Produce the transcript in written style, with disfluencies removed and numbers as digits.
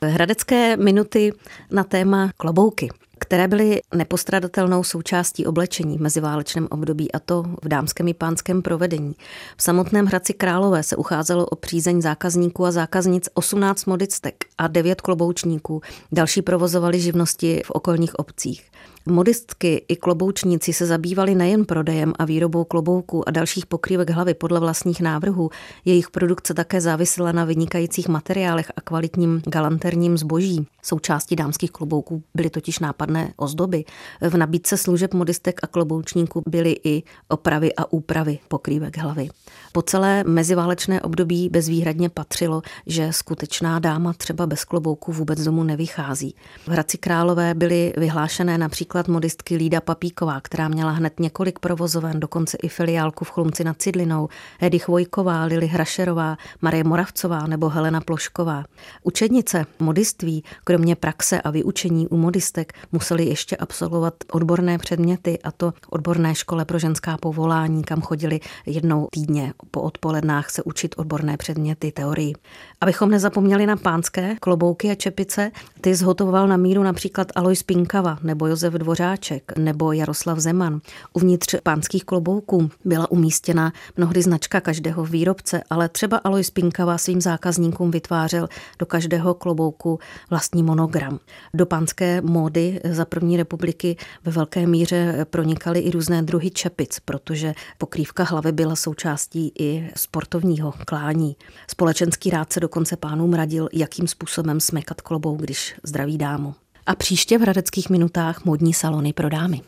Hradecké minuty na téma klobouky, které byly nepostradatelnou součástí oblečení v meziválečném období, a to v dámském i pánském provedení. V samotném Hradci Králové se ucházelo o přízeň zákazníků a zákaznic 18 modistek a 9 kloboučníků. Další provozovali živnosti v okolních obcích. Modistky i kloboučníci se zabývali nejen prodejem a výrobou klobouků a dalších pokrývek hlavy podle vlastních návrhů. Jejich produkce také závisela na vynikajících materiálech a kvalitním galanterním zboží. Součástí dámských klobouků byly totiž nápadné ozdoby. V nabídce služeb modistek a kloboučníků byly i opravy a úpravy pokrývek hlavy. Po celé meziválečné období bezvýhradně patřilo, že skutečná dáma třeba bez klobouku vůbec domů nevychází. V Hradci Králové byly vyhlášené například modistky Lída Papíková, která měla hned několik provozoven, dokonce i filiálku v Chlumci nad Cidlinou, Hedy Chvojková, Lily Hrašerová, Marie Moravcová nebo Helena Plošková. Učednice modiství, kromě praxe a vyučení u modistek, museli ještě absolvovat odborné předměty, a to odborné škole pro ženská povolání, kam chodili jednou týdně po odpolednách se učit odborné předměty teorii. Abychom nezapomněli na pánské klobouky a čepice, ty zhotovoval na míru například Alojz Pinkava nebo Josef Dvořáček nebo Jaroslav Zeman. Uvnitř pánských klobouků byla umístěna mnohdy značka každého výrobce, ale třeba Alojz Pinkava svým zákazníkům vytvářel do každého klobouku vlastní monogram. Do pánské módy za první republiky ve velké míře pronikaly i různé druhy čepic, protože pokrývka hlavy byla součástí i sportovního klání. Společenský rád se dokonce pánům radil, jakým způsobem smekat klobouk, když zdraví dámu. A příště v Hradeckých minutách módní salony pro dámy.